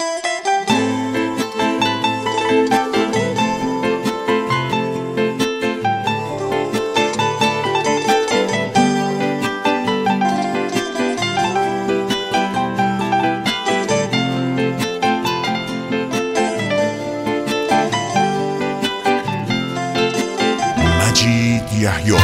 مجید یحیی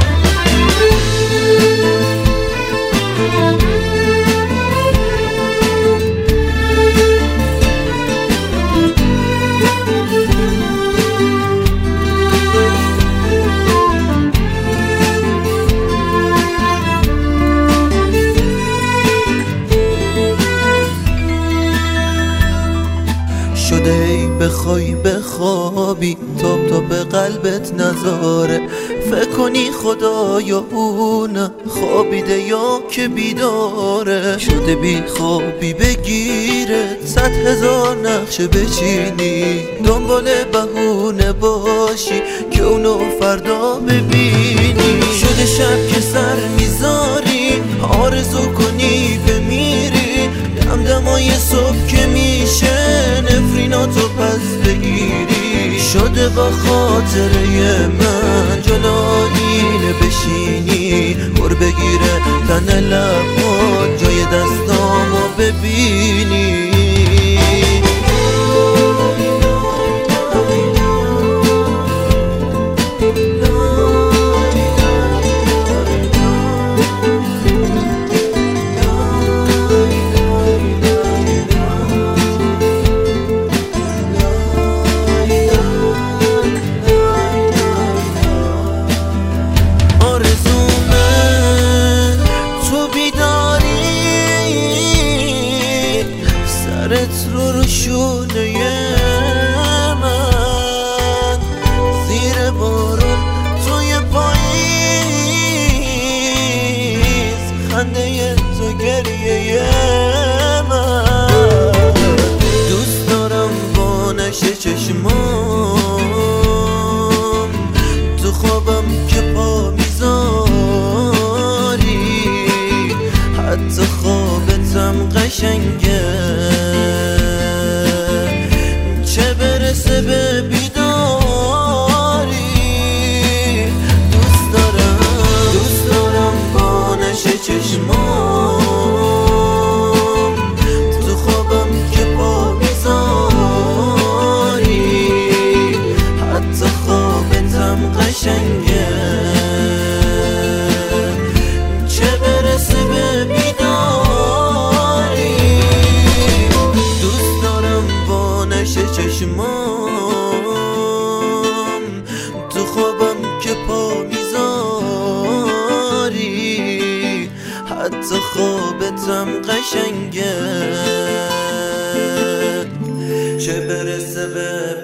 شده ای بخوای بخوابی تاب تا به قلبت نذاره، فکر کنی خدا یا اون خوابیده یا که بیداره. شده بی خوابی بگیره 100,000 نقشه بچینی، دنبال بهونه باشی که اونو فردا ببینی. شده شب که سر میذاری آرزو کنی بمیری، دمدمای صبح که میشه نفریناتو پس بگیری. شده با خاطره من جلوی بشینی، بر بگیره تن لبات جای دستامو ببینی. رو شونه من زیر بارون توی پاییز، خنده تو گریه من. دوست دارم با نشه چشمام تو خوابم که پا میذاری، حتی خوابتم قشنگه چه برسه به بیداری. دوست دارم با نشه چشمام تو خوابم که پا میذاری، حتی خوابتم قشنگه چه برسه به بیداری. دوست دارم با نشه چشمام تو خوابم که پا میذاری، حتی خوابتم قشنگه چه برسه به